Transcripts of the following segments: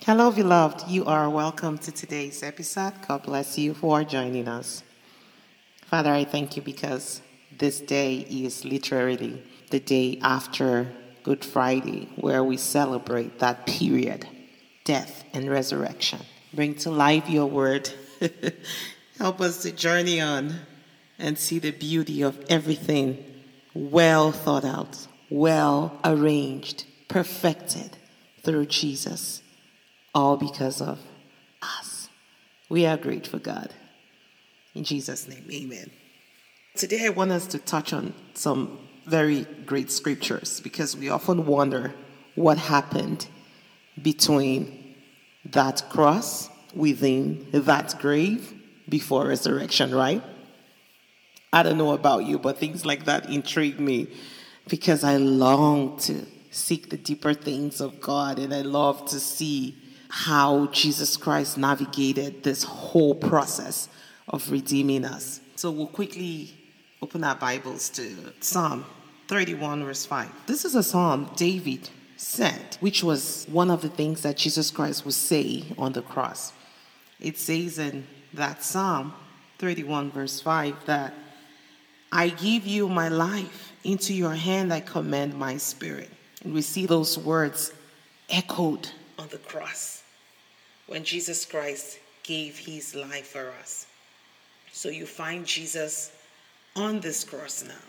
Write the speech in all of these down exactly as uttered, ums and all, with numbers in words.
Hello, beloved. You are welcome to today's episode. God bless you for joining us. Father, I thank you because this day is literally the day after Good Friday, where we celebrate that period, death and resurrection. Bring to life your word. Help us to journey on and see the beauty of everything well thought out, well arranged, perfected through Jesus. All because of us. We are grateful, God. In Jesus' name, amen. Today I want us to touch on some very great scriptures because we often wonder what happened between that cross within that grave before resurrection, right? I don't know about you, but things like that intrigue me because I long to seek the deeper things of God, and I love to see how Jesus Christ navigated this whole process of redeeming us. So we'll quickly open our Bibles to Psalm thirty-one, verse five. This is a psalm David said, which was one of the things that Jesus Christ would say on the cross. It says in that Psalm thirty-one, verse five, that I give you my life, into your hand I commend my spirit. And we see those words echoed on the cross when Jesus Christ gave his life for us. So you find Jesus on this cross now,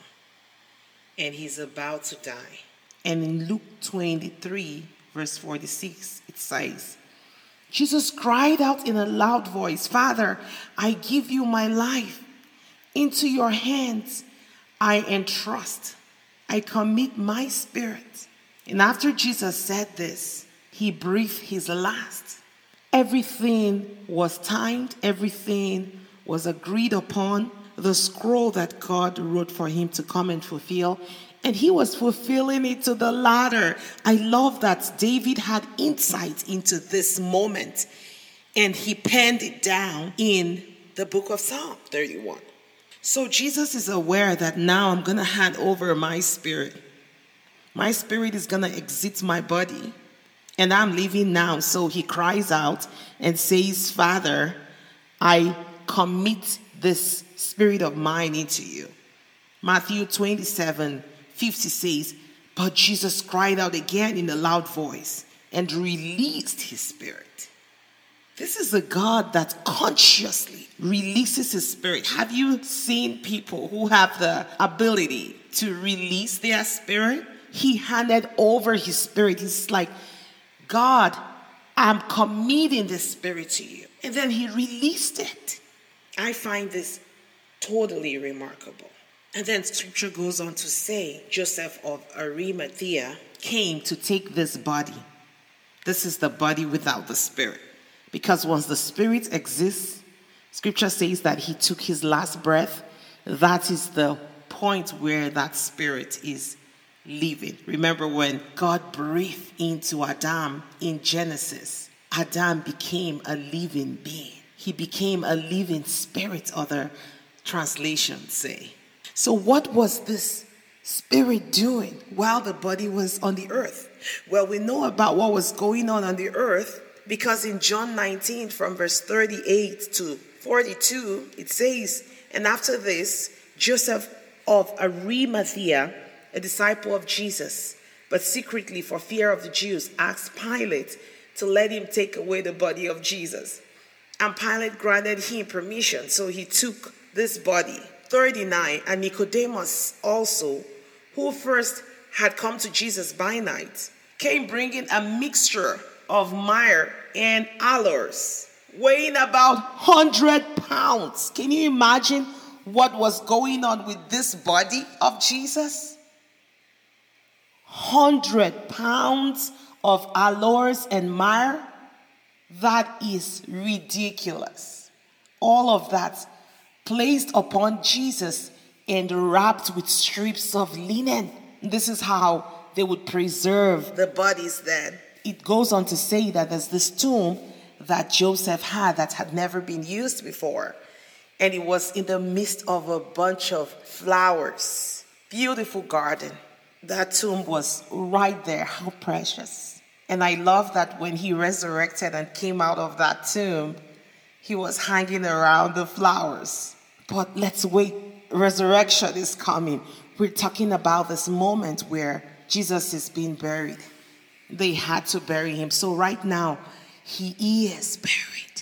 and he's about to die. And in Luke twenty-three, verse forty-six, it says, Jesus cried out in a loud voice, Father, I give you my life. Into your hands I entrust. I commit my spirit. And after Jesus said this, he breathed his last. Everything was timed. Everything was agreed upon. The scroll that God wrote for him to come and fulfill. And he was fulfilling it to the latter. I love that David had insight into this moment. And he penned it down in the book of Psalm thirty-one. So Jesus is aware that now I'm going to hand over my spirit. My spirit is going to exit my body. And I'm leaving now. So he cries out and says, Father, I commit this spirit of mine into you. Matthew twenty-seven fifty says, but Jesus cried out again in a loud voice and released his spirit. This is a God that consciously releases his spirit. Have you seen people who have the ability to release their spirit? He handed over his spirit. He's like, God, I'm committing this spirit to you. And then he released it. I find this totally remarkable. And then scripture goes on to say, Joseph of Arimathea came to take this body. This is the body without the spirit. Because once the spirit exists, scripture says that he took his last breath. That is the point where that spirit is living. Remember when God breathed into Adam in Genesis, Adam became a living being. He became a living spirit, other translations say. So what was this spirit doing while the body was on the earth? Well, we know about what was going on on the earth because in John nineteen from verse thirty-eight to forty-two, it says, and after this, Joseph of Arimathea, a disciple of Jesus, but secretly for fear of the Jews, asked Pilate to let him take away the body of Jesus. And Pilate granted him permission, so he took this body. thirty-nine, and Nicodemus also, who first had come to Jesus by night, came bringing a mixture of myrrh and aloes, weighing about one hundred pounds. Can you imagine what was going on with this body of Jesus? one hundred pounds of aloes and myrrh. That is ridiculous. All of that placed upon Jesus and wrapped with strips of linen. This is how they would preserve the bodies then. It goes on to say that there's this tomb that Joseph had that had never been used before. And it was in the midst of a bunch of flowers. Beautiful garden. That tomb was right there. How precious. And I love that when he resurrected and came out of that tomb, he was hanging around the flowers. But let's wait. Resurrection is coming. We're talking about this moment where Jesus is being buried. They had to bury him. So right now, he is buried.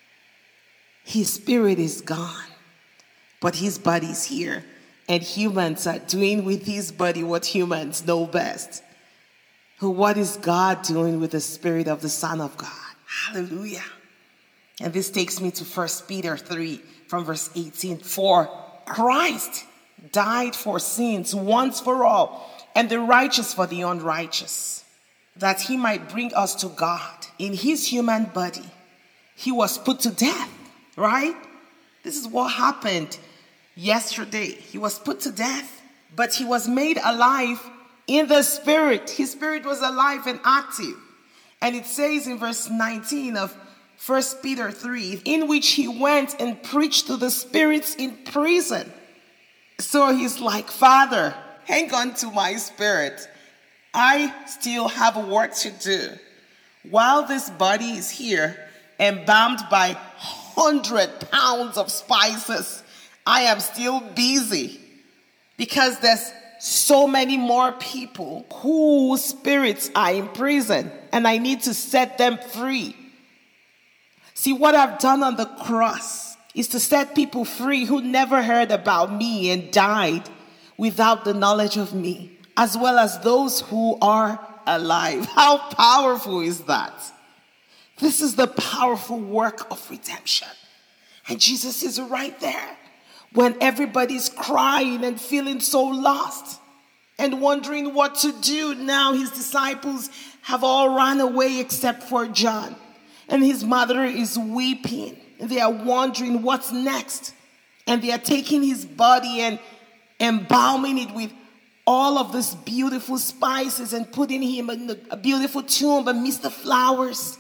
His spirit is gone, but his body's here. And humans are doing with his body what humans know best. What is God doing with the spirit of the Son of God? Hallelujah. And this takes me to First Peter three from verse eighteen. For Christ died for sins once for all, and the righteous for the unrighteous, that he might bring us to God. In his human body, he was put to death, right? This is what happened yesterday. He was put to death, but he was made alive in the spirit. His spirit was alive and active. And it says in verse nineteen of First Peter three, in which he went and preached to the spirits in prison. So he's like, Father, hang on to my spirit. I still have work to do. While this body is here, embalmed by hundred pounds of spices, I am still busy because there's so many more people whose spirits are in prison, and I need to set them free. See, what I've done on the cross is to set people free who never heard about me and died without the knowledge of me, as well as those who are alive. How powerful is that? This is the powerful work of redemption. And Jesus is right there when everybody's crying and feeling so lost and wondering what to do. Now his disciples have all run away except for John. And his mother is weeping. And they are wondering what's next. And they are taking his body and embalming it with all of these beautiful spices and putting him in a beautiful tomb amidst the flowers.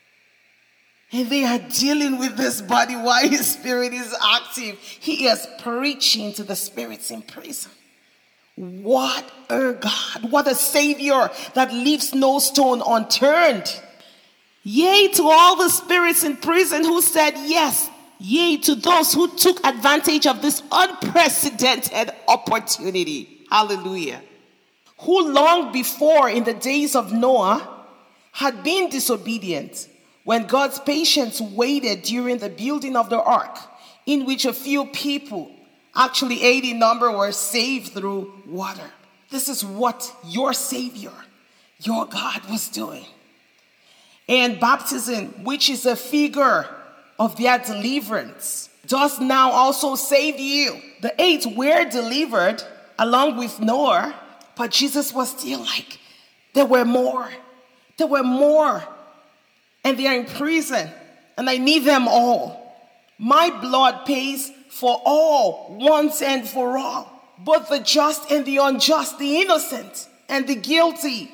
And they are dealing with this body while his spirit is active. He is preaching to the spirits in prison. What a God, what a Savior that leaves no stone unturned. Yea, to all the spirits in prison who said yes. Yea, to those who took advantage of this unprecedented opportunity. Hallelujah. Who long before, in the days of Noah, had been disobedient when God's patience waited during the building of the ark, in which a few people, actually eighty in number, were saved through water. This is what your Savior, your God, was doing. And baptism, which is a figure of their deliverance, does now also save you. The eight were delivered along with Noah, but Jesus was still like, there were more. There were more. And they are in prison, and I need them all. My blood pays for all, once and for all, both the just and the unjust, the innocent and the guilty.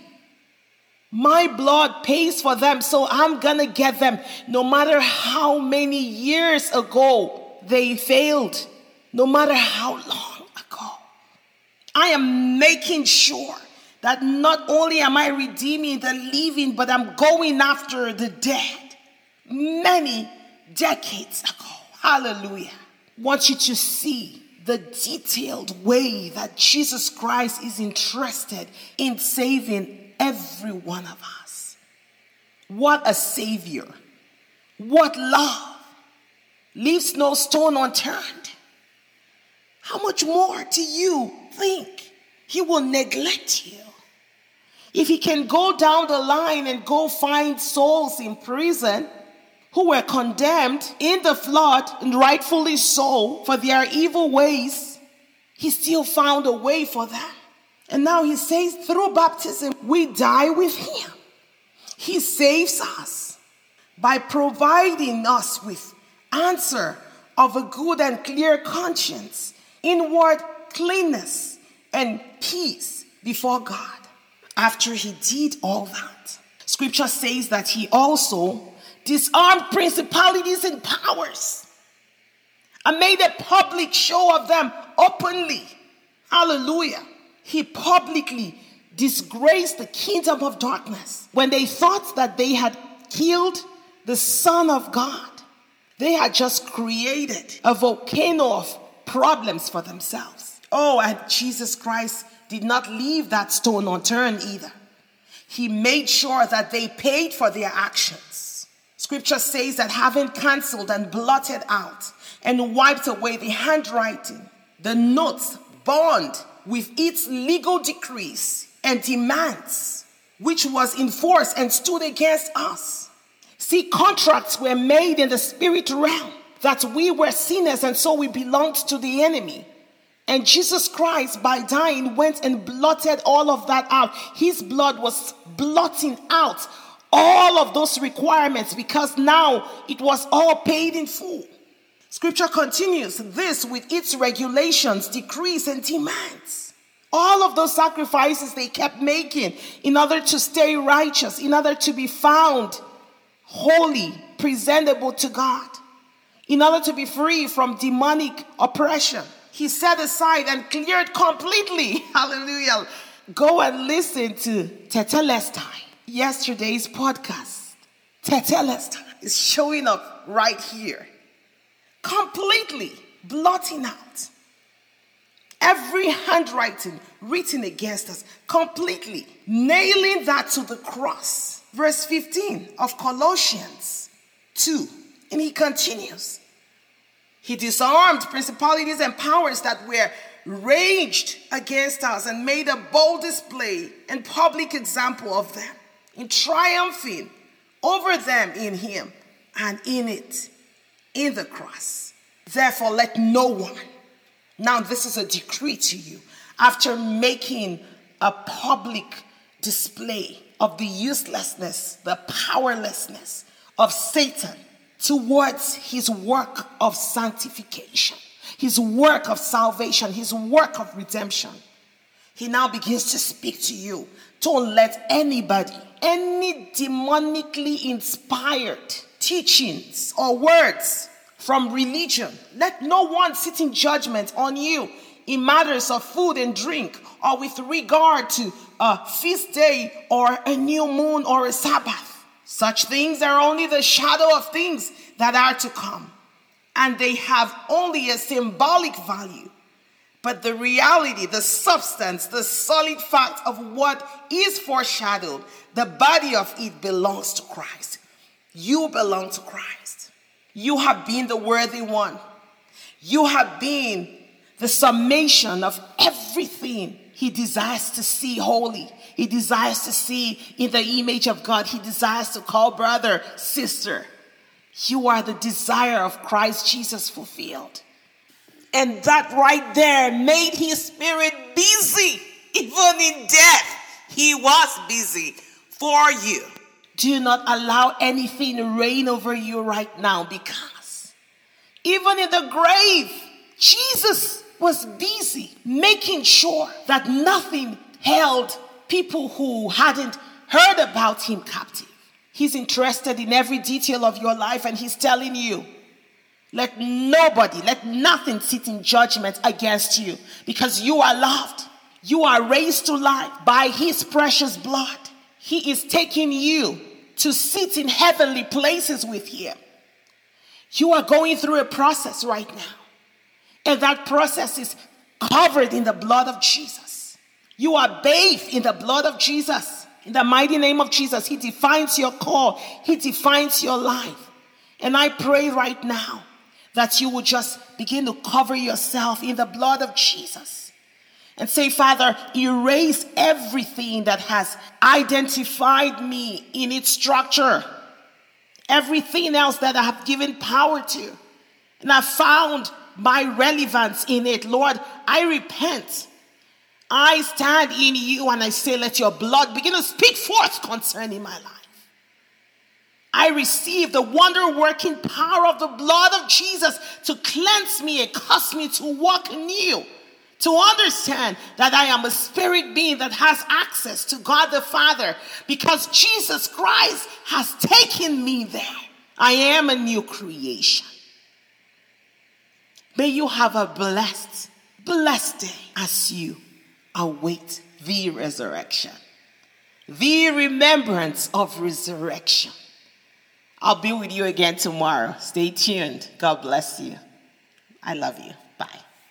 My blood pays for them, so I'm gonna get them no matter how many years ago they failed, no matter how long ago. I am making sure that not only am I redeeming the living, but I'm going after the dead many decades ago. Hallelujah. I want you to see the detailed way that Jesus Christ is interested in saving every one of us. What a Savior. What love. Leaves no stone unturned. How much more do you think he will neglect you? If he can go down the line and go find souls in prison who were condemned in the flood, and rightfully so, for their evil ways, he still found a way for them. And now he says, through baptism, we die with him. He saves us by providing us with answer of a good and clear conscience, inward cleanness, and peace before God. After he did all that, scripture says that he also disarmed principalities and powers and made a public show of them openly. Hallelujah. He publicly disgraced the kingdom of darkness. When they thought that they had killed the Son of God, they had just created a volcano of problems for themselves. Oh, and Jesus Christ did not leave that stone unturned either. He made sure that they paid for their actions. Scripture says that having canceled and blotted out and wiped away the handwriting, the notes bound with its legal decrees and demands, which was in force and stood against us. See, contracts were made in the spirit realm that we were sinners and so we belonged to the enemy. And Jesus Christ, by dying, went and blotted all of that out. His blood was blotting out all of those requirements because now it was all paid in full. Scripture continues, this with its regulations, decrees, and demands. All of those sacrifices they kept making in order to stay righteous, in order to be found holy, presentable to God, in order to be free from demonic oppression. He set aside and cleared completely. Hallelujah. Go and listen to Tetelestai, yesterday's podcast. Tetelestai is showing up right here. Completely blotting out every handwriting written against us. Completely nailing that to the cross. Verse fifteen of Colossians two. And he continues. He disarmed principalities and powers that were raged against us and made a bold display and public example of them, in triumphing over them in him and in it, in the cross. Therefore, let no one, now this is a decree to you, after making a public display of the uselessness, the powerlessness of Satan towards his work of sanctification, his work of salvation, his work of redemption. He now begins to speak to you. Don't let anybody, any demonically inspired teachings or words from religion, let no one sit in judgment on you in matters of food and drink or with regard to a feast day or a new moon or a Sabbath. Such things are only the shadow of things that are to come, and they have only a symbolic value. But the reality, the substance, the solid fact of what is foreshadowed, the body of it belongs to Christ. You belong to Christ. You have been the worthy one. You have been the summation of everything he desires to see holy. He desires to see in the image of God. He desires to call brother, sister. You are the desire of Christ Jesus fulfilled. And that right there made his spirit busy. Even in death, he was busy for you. Do not allow anything reign over you right now, because even in the grave, Jesus was busy making sure that nothing held people who hadn't heard about him captive. He's interested in every detail of your life, and he's telling you, let nobody, let nothing sit in judgment against you, because you are loved. You are raised to life by his precious blood. He is taking you to sit in heavenly places with him. You are going through a process right now, and that process is covered in the blood of Jesus. You are bathed in the blood of Jesus. In the mighty name of Jesus, he defines your call. He defines your life. And I pray right now that you will just begin to cover yourself in the blood of Jesus. And say, Father, erase everything that has identified me in its structure. Everything else that I have given power to. And I found my relevance in it. Lord, I repent. I stand in you and I say, let your blood begin to speak forth concerning my life. I receive the wonder-working power of the blood of Jesus to cleanse me and cause me to walk new, to understand that I am a spirit being that has access to God the Father, because Jesus Christ has taken me there. I am a new creation. May you have a blessed, blessed day as you await the resurrection, the remembrance of resurrection. I'll be with you again tomorrow. Stay tuned. God bless you. I love you. Bye.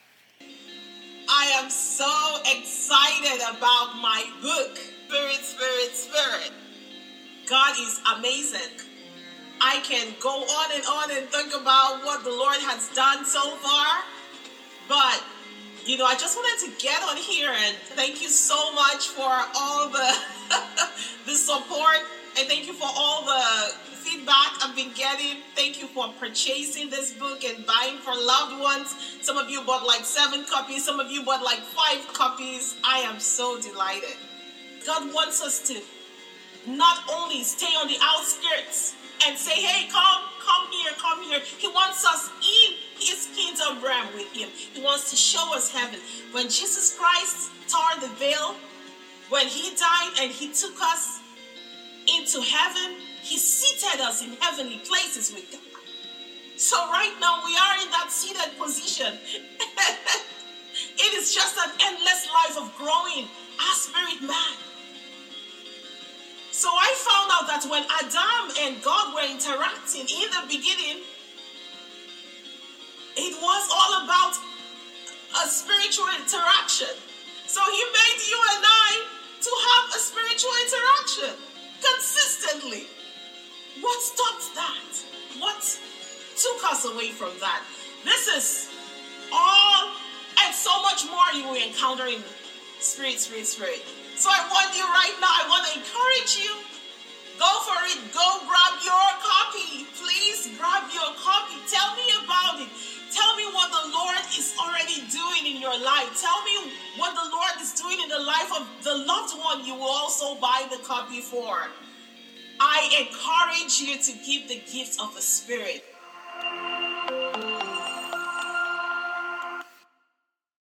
I am so excited about my book, Spirit, Spirit, Spirit. God is amazing. I can go on and on and think about what the Lord has done so far. But, you know, I just wanted to get on here and thank you so much for all the, the support. And thank you for all the feedback I've been getting. Thank you for purchasing this book and buying for loved ones. Some of you bought like seven copies. Some of you bought like five copies. I am so delighted. God wants us to not only stay on the outskirts and say, hey, come, come here, come here. He wants us in his kingdom realm with him. He wants to show us heaven. When Jesus Christ tore the veil, when he died and he took us into heaven, he seated us in heavenly places with God. So right now we are in that seated position. It is just an endless life of growing our spirit man. So I found out that when Adam and God were interacting in the beginning, it was all about a spiritual interaction. So he made you and I to have a spiritual interaction consistently. What stopped that? What took us away from that? This is all and so much more you will encounter in Spirit, Spirit, Spirit. So I want you right now, I want to encourage you. Go for it. Go grab your copy. Please grab your copy. Tell me about it. Tell me what the Lord is already doing in your life. Tell me what the Lord is doing in the life of the loved one you will also buy the copy for. I encourage you to give the gift of the Spirit.